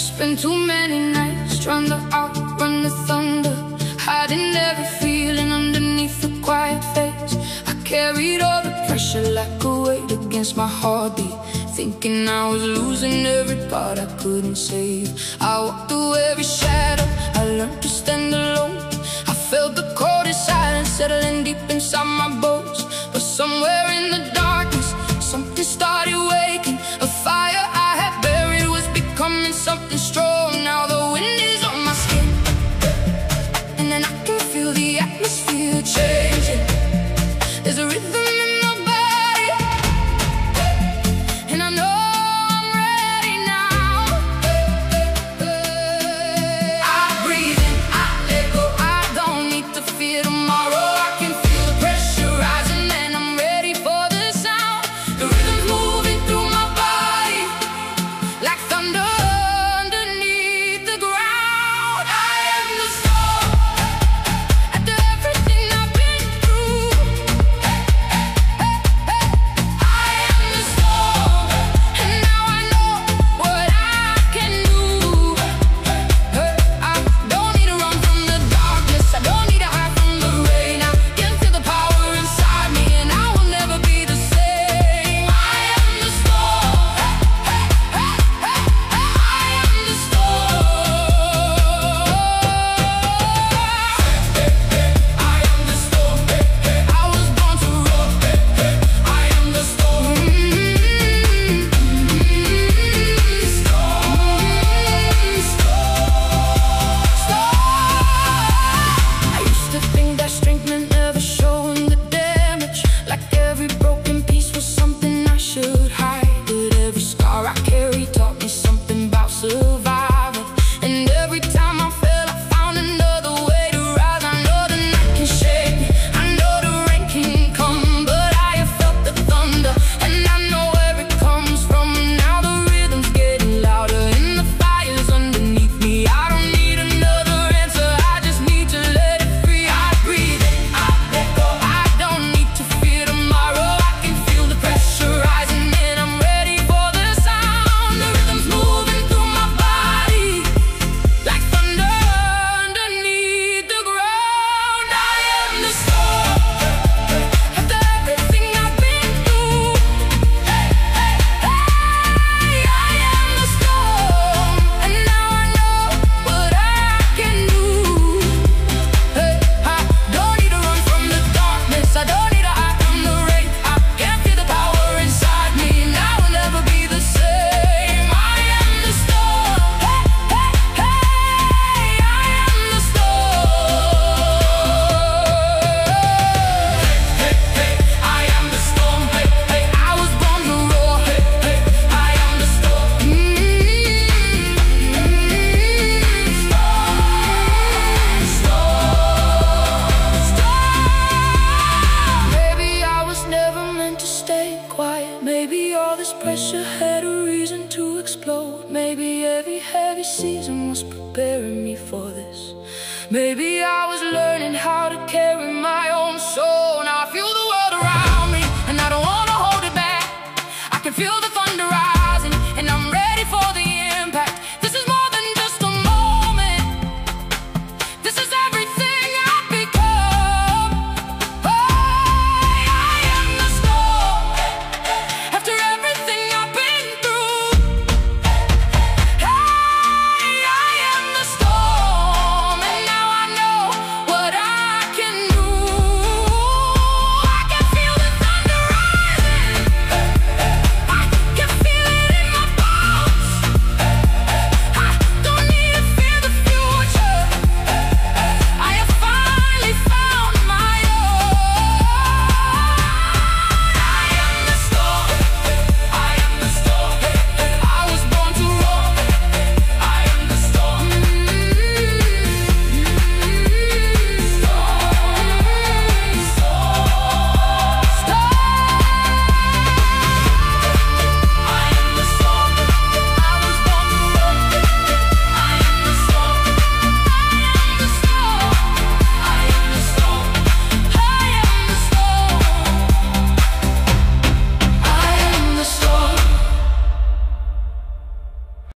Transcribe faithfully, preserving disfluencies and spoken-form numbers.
Spent too many nights trying to outrun the thunder, hiding every feeling underneath the quiet face. I carried all the pressure like a weight against my heartbeat, thinking I was losing every part I couldn't save. I walked through every shadow, I learned to stand alone. I felt the coldest silence settling deep inside my bones. But somewhere in the darkness, something started waking. A fire I had buried was becoming something strong. Now the wind is on my skin, and then I can feel the atmosphere changing. There's a rhythm in my body, and I know I'm ready now. I breathe in, I let go. I don't need to fear tomorrow. I can feel the pressure rising, and I'm ready for the sound. The rhythm's moving through my body like thunder underneath the ground. I am the storm after everything I've been through. I am the storm, and now I know what I can do. I don't need to run from the darkness, I don't need to hide from the rain. I can feel the power inside me, and I will never be the same. I am the storm, I am the storm. I am the storm, I was born to roar. I am the storm, I used to think that strength meant never showing the damage, like every broken piece was something I should hide. But every scar I carry taught me something about survival. And every time I fell, I found another way to rise. I know the night can shake me, I know the rain can come, but I have felt the thunder, and I know where it comes from. Now the rhythm's getting louder, and the fire's underneath me. I don't need another answer, I just need to let it free. I breathe in, I let go. I don't need to fear tomorrow. I can feel the pressure rising, and I'm ready for the sound. The rhythm's moving through my body like thunder underneath the ground. I am the storm after everything I've been through. Hey, hey, hey, I am the storm, and now I know what I can do. Hey, I don't need to run from the darkness, I don't need to hide from the rain. I can feel the power inside me, and I will never be the same. I am the storm, hey, hey, hey, I am the storm. Hey, hey, I am the storm, hey, hey, I was born to roar. Hey, hey, I am the storm. Maybe I was never meant to stay quiet. Maybe all this pressure had a reason to explode. Maybe every heavy season was preparing me for this. Maybe I was learning how to carry my own soul. Now I feel the world around me, and I don't wanna hold it back. I can feel the thunder